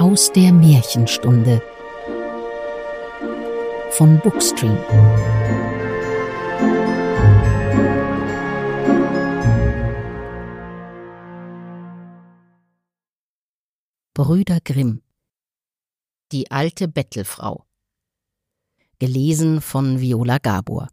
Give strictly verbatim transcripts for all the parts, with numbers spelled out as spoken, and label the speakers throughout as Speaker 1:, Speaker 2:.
Speaker 1: Aus der Märchenstunde von Bookstream. Brüder Grimm. Die alte Bettelfrau. Gelesen von Viola Gabor.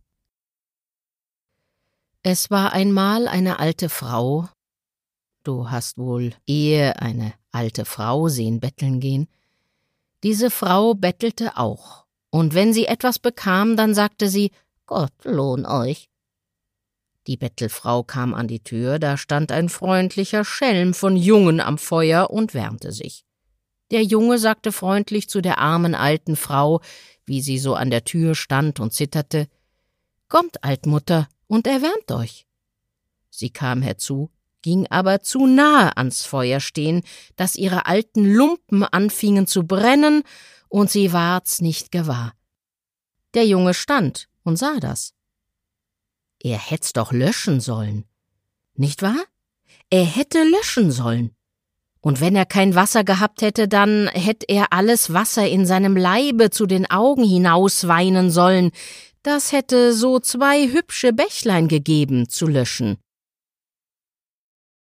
Speaker 1: Es war einmal eine alte Frau. Du hast wohl ehe eine alte Frau sehen betteln gehen. Diese Frau bettelte auch, und wenn sie etwas bekam, dann sagte sie, »Gott lohn euch.« Die Bettelfrau kam an die Tür, da stand ein freundlicher Schelm von Jungen am Feuer und wärmte sich. Der Junge sagte freundlich zu der armen alten Frau, wie sie so an der Tür stand und zitterte, »Kommt, Altmutter, und erwärmt euch.« Sie kam herzu, ging aber zu nahe ans Feuer stehen, dass ihre alten Lumpen anfingen zu brennen, und sie ward's nicht gewahr. Der Junge stand und sah das. Er hätt's doch löschen sollen, nicht wahr? Er hätte löschen sollen. Und wenn er kein Wasser gehabt hätte, dann hätte er alles Wasser in seinem Leibe zu den Augen hinausweinen sollen. Das hätte so zwei hübsche Bächlein gegeben zu löschen.